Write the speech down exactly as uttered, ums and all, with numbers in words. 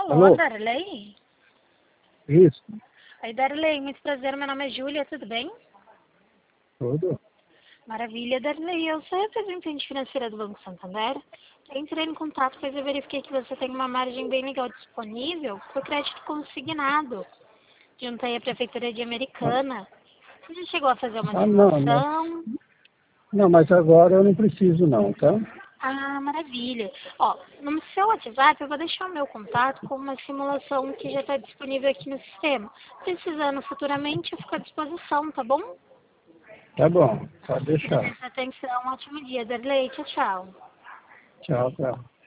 Alô, Alô? Darley? Isso, Oi, Darley, muito prazer, meu nome é Júlia, tudo bem? tudo. Maravilha, Darley, eu sou representante financeira do Banco Santander. Eu entrei em contato, pois eu verifiquei que você tem uma margem bem legal disponível para o crédito consignado, junto aí à Prefeitura de Americana. Você já chegou a fazer uma Ah, não, mas, simulação? não, mas agora eu não preciso não, tá? Ah, maravilha. Ó, no seu WhatsApp eu vou deixar o meu contato com uma simulação que já está disponível aqui no sistema. Precisando futuramente, eu fico à disposição, tá bom? Tá bom, pode deixar. Agradeço a atenção, um ótimo dia, Darley, tchau, tchau. Tchau, tchau.